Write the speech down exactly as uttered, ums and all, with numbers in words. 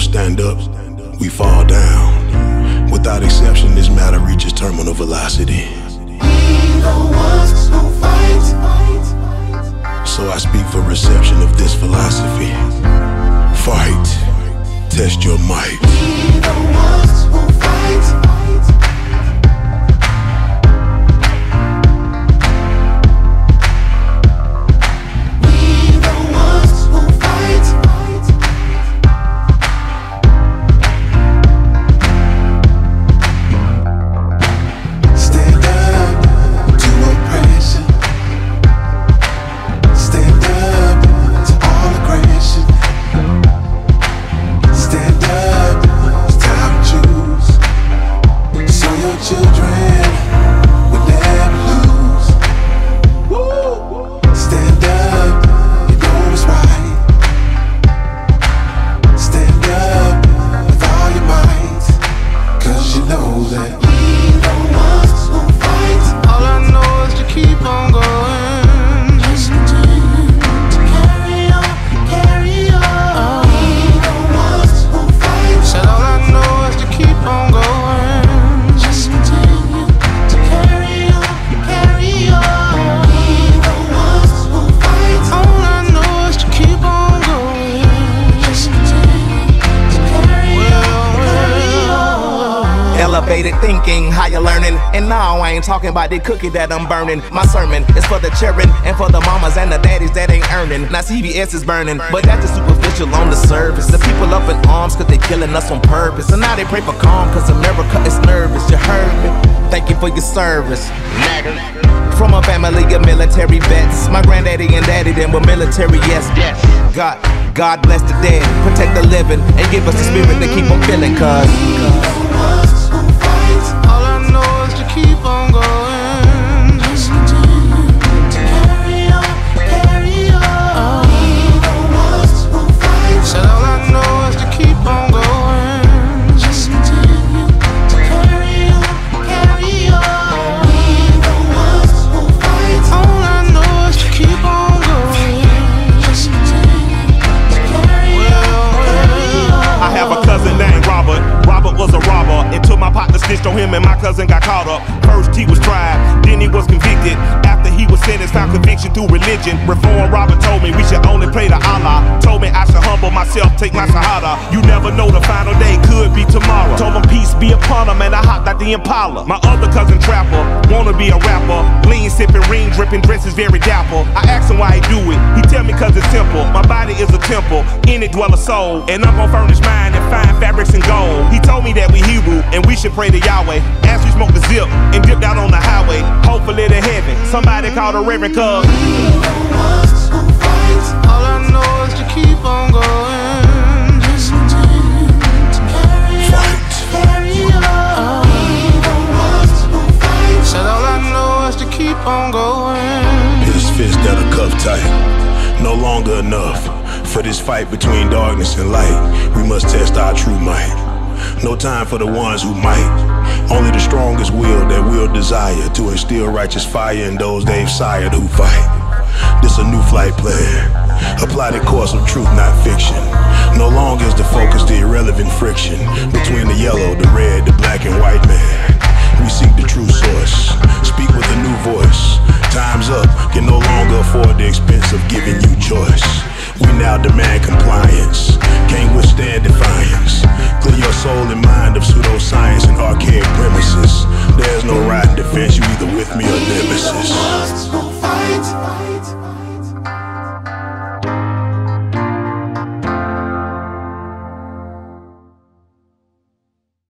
stand up, we fall down. Without exception, this matter reaches terminal velocity. We the ones who fight. So I speak for reception of this philosophy. Fight, test your might. We the ones who fight. Elevated thinking, higher learning. And now I ain't talking about the cookie that I'm burning. My sermon is for the children and for the mamas and the daddies that ain't earning. Now C B S is burning, but that's just superficial on the surface. The people up in arms cause they killing us on purpose. And now they pray for calm cause America is nervous. You heard me? Thank you for your service. From a family of military vets. My granddaddy and daddy them were military, yes. God, God bless the dead, protect the living, and give us the spirit to keep on feeling. Cause all I know is to keep on going. Just continue to carry on, carry on. We the ones who fight. Said all I know is to keep on going. Just continue to carry on, carry on. We the ones who fight. All I know is to keep on going. Just continue to carry on, carry on. I have a cousin named Robert. Robert was a robber. Until my partner snitched on him and my cousin got caught up. First he was tried, then he was convicted. After he was sentenced, found conviction through religion. Reform Robert told me we should only pray to Allah. Told me I should humble myself, take my shahada. You never know, the final day could be tomorrow. Told him peace be upon him and I hopped out the Impala. My other cousin Trapper, wanna be a rapper. Lean sipping, ring dripping, dresses very dapper. I asked him why he do it, he tell me cause it's simple. My body is a temple, in it dwell a soul. And I'm gonna furnish mine in fine fabrics and gold. He told me that we Hebrew and we should pray to Yahweh. As we smoke the zip and dipped out on the highway, hopefully to heaven. Somebody called a reverend cuz all I know is to keep on going. Just continue to carry on, carry on. We the ones who fight. Said all I know is to keep on going. His fist that are cuffed tight, no longer enough. For this fight between darkness and light, we must test our true might. No time for the ones who might. Only the strongest will that will desire to instill righteous fire in those they've sired who fight. This a new flight plan, a plotted course of truth, not fiction. No longer is the focus the irrelevant friction between the yellow, the red, the black and white man. We seek the true source, speak with a new voice. Time's up, can no longer afford the expense of giving you choice. We now demand compliance, can't withstand defiance. Clear your soul and mind of pseudoscience and archaic premises. There's no right defense, you either with me or nemesis. We the ones who fight.